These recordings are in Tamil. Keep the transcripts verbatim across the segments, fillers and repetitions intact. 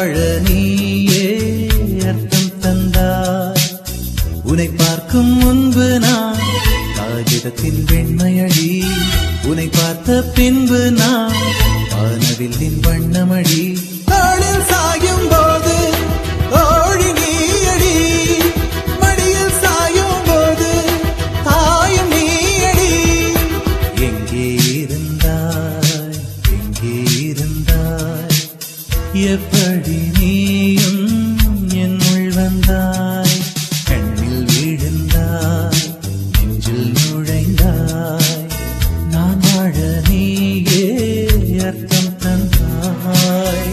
வாழ நீயே அர்த்தம் தந்தாய். உன்னை பார்க்கும் முன்பு நான் காகிதத்தின் வெண்மையடி, உன்னை பார்த்த பின்பு நான் வானவில்லின் வண்ணமடி. தோளில் சாயும் போது தோழி நீயடி, மடியில் சாயும் போது தாயும் நீயடி. எங்கே இருந்தாய் எங்கே இருந்தாய், எப்படி நீயும் என்னுள் வந்தாய். கண்ணில் விழுந்தாய், நெஞ்சில் நுழைந்தாய். நான் வாழ நீயே அர்த்தம் தந்தாய்.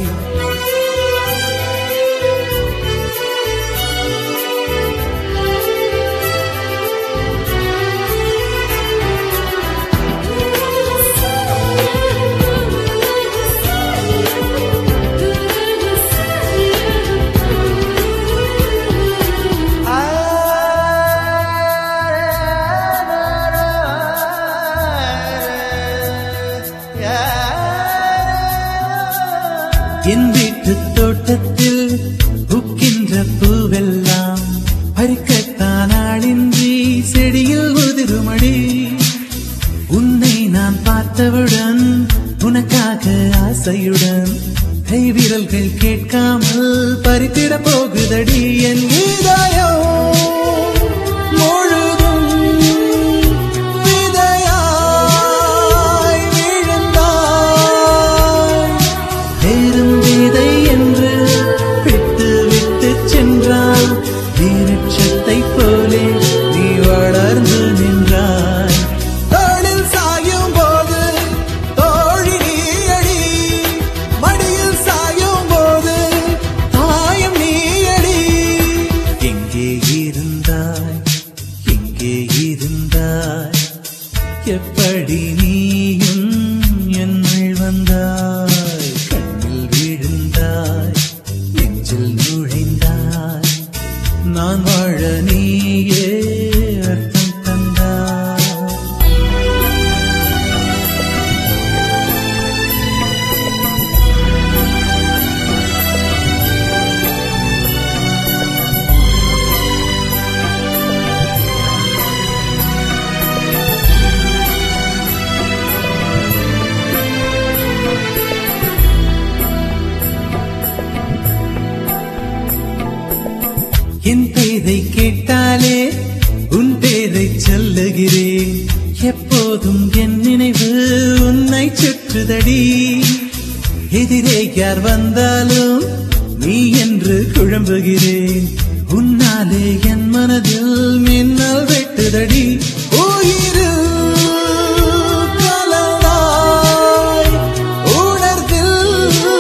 என் வீட்டு தோட்டத்தில் பூக்கின்ற பூவெல்லாம் பறிக்கத்தான் ஆளின்றி செடியில் உதிருமடி. உன்னை நான் பார்த்தவுடன் உனக்காக ஆசையுடன் கை விரல்கள் கேட்காமல் பறித்திட போகுதடி. என் இதயம் முழுதும் விதையாய் விழுந்தாய். வேறும் விதை என்று விட்டு விட்டு சென்றாய். வீரட்சத்தை போலே நீ வளர்ந்து நின்றாய். தோளில் சாயும் போது தோழி நீயடி, மடியில் சாயும் போது தாயும் நீயடி. எங்கே இருந்தாய் எங்கே இருந்தாய், எப்படி நீயும் என்னுள் வந்தாய். கண்ணில் விழுந்தாய், நெஞ்சில் நுழைந்தாய். நான் வாழ நீயே அர்த்தம் தந்தாய். என் பேரை கேட்டாலே உன் பேரை சொல்லுகிறேன். எப்போதும் என் நினைவு உன்னை சுற்றுதடி. எதிரே யார் வந்தாலும் நீ என்று குழம்புகிறேன். உன்னாலே என் மனதில் மின்னல் வெட்டுதடி. உயிரில் கலந்தாய், உணர்வில்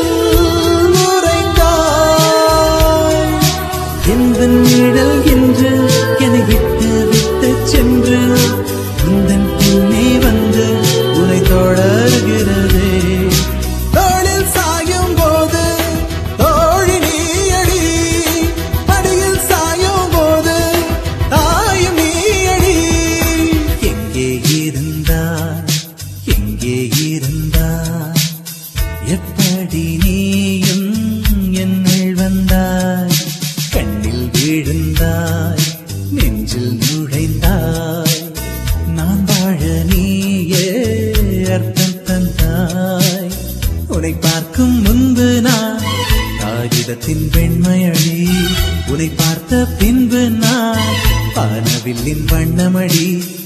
உறைந்தாய். எந்த நிழல் என்று என்னை விட்டு விட்டு சென்று உந்தன் பின்னே வந்து உன்னை தொடர்கிறதே. தோளில் சாயும் போது தோழி நீயடி, மடியில் சாயும் போது தாயும் நீயடி. எங்கே இருந்தாய் எங்கே இருந்தாய், எப்படி நீயும் என்னுள் வந்தாய். கண்ணில் விழுந்தாய், நெஞ்சில் நுழைந்தாய். நான் வாழ நீயே அர்த்தம் தந்தாய். உன்னை பார்க்கும் முன்பு நான் காகிதத்தின் வெண்மையடி, உன்னை பார்த்த பின்பு நான் வானவில்லின் வண்ணமடி.